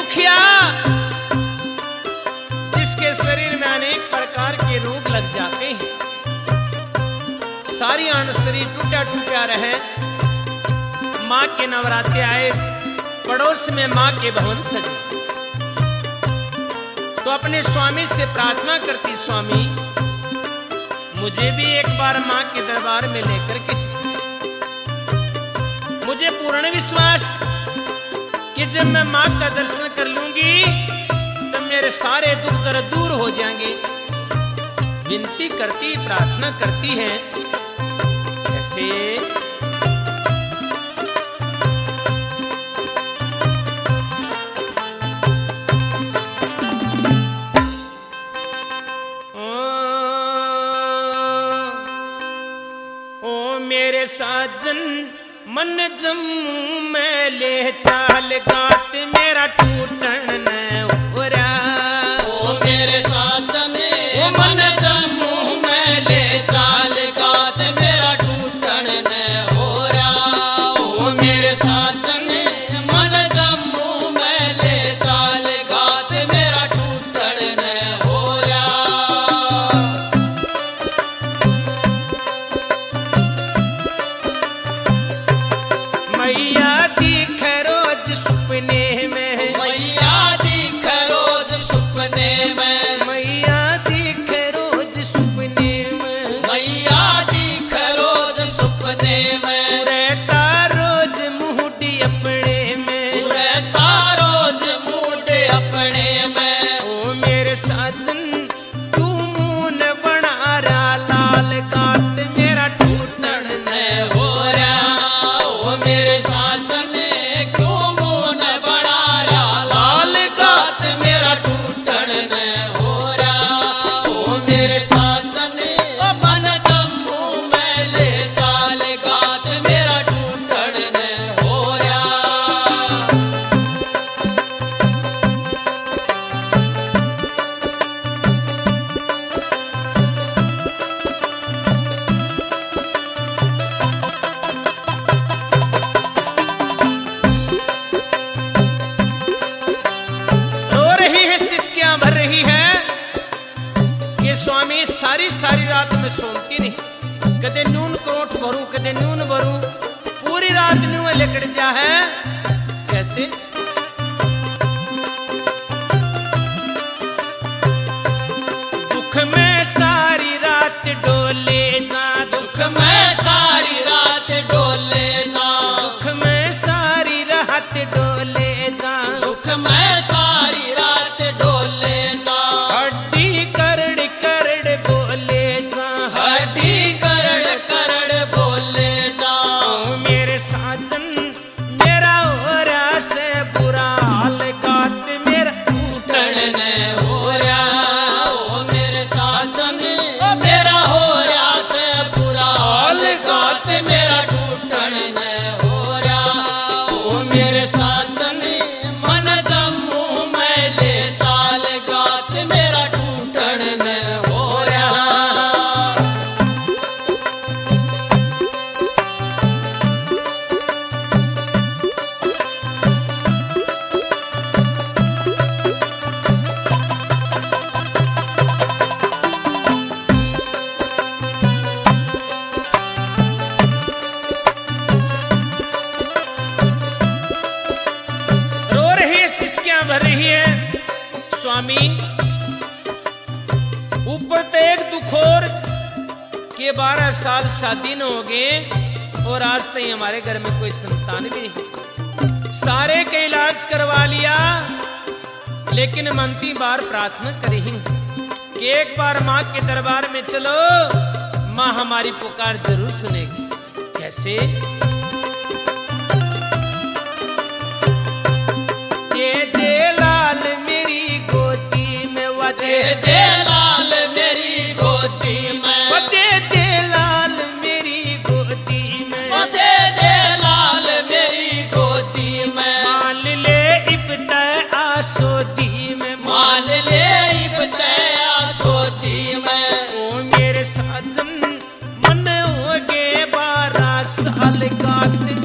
मुखिया जिसके शरीर में अनेक प्रकार के रोग लग जाते हैं, सारी अन्न शरीर टूटा टूटा रहे। माँ के नवरात्रे आए, पड़ोस में माँ के भवन सजे, तो अपने स्वामी से प्रार्थना करती, स्वामी मुझे भी एक बार माँ के दरबार में लेकर के चले। मुझे पूर्ण विश्वास कि जब मैं माँ का दर्शन कर लूंगी तब मेरे सारे दुख दर्द दूर हो जाएंगे। विनती करती, प्रार्थना करती है, जैसे ओ मेरे साजन मन जम्मू में ले चाल गात मेरा टूटन न हो रहा। ओ मेरे साजन मन जम्मू में ले चाल गात मेरा टूटन न हो रहा। ओ मेरे साजन मन जम्मू में ले चाल गात मेरा टूटन न हो रहा। मैया दिख रोज सपने में, मैया दिख रोज सपने में, मैया दिख रोज सपने में, मैया दिख रोज सपने में, रहता रोज मुहूडी अपने में, रहता रोज मूड अपने में। ओ मेरे साजन तू मून बना रहा लाल गात मेरा टूटन न हो रहा। ओ मेरे साजन क्यों मुन बड़ा रहा लाल गात मेरा टूटन न हो रहा। ओ मेरे साजन मन जम्मू में ले चाल गात मेरा टूटन न हो रहा। रो रही है, सिसकियां भर रही है कि स्वामी सारी सारी रात में सोती नहीं, कदे नून क्रोट भरू, कदे नून भरू, पूरी रात नून लिकड़ जा है। कैसे दुख में सारी रात डोले जा, दुख में सारी रात डोले जा, दुख में सारी रात डोले जा, दुख में सारी रात डोले जा, हड्डी करड़ करड़ बोले जा, हड्डी करड़ करड़ बोले जा। ओ मेरे साजन मेरा ओरा से बुरा हाल गात मेरा टूटन न हो रहा। ओ मेरे साजन मेरा हो रहा से बुरा हाल गात मेरा टूटन न हो रहा। ओ मेरे साजन मन जम्मू में ले चाल गात मेरा टूटन न हो रहा। रो रही है, सिसकियां भर रही है। स्वामी ऊपर तो एक दुखोर के 12 साल शादी न हो गए और आज तक हमारे घर में कोई संतान भी नहीं। सारे का इलाज करवा लिया, लेकिन मनती बार प्रार्थना करी कि एक बार माँ के दरबार में चलो, माँ हमारी पुकार जरूर सुनेगी। कैसे दे लाल मेरी गोदी में, दे दे लाल मेरी गोदी में, दे लाल मेरी गोदी में, दे दे लाल मेरी गोदी में, मान ले इब्ता आसोदी में, मान ले इब्तिया सोती में। ओ मेरे साजन मन हो गए 12 साल गात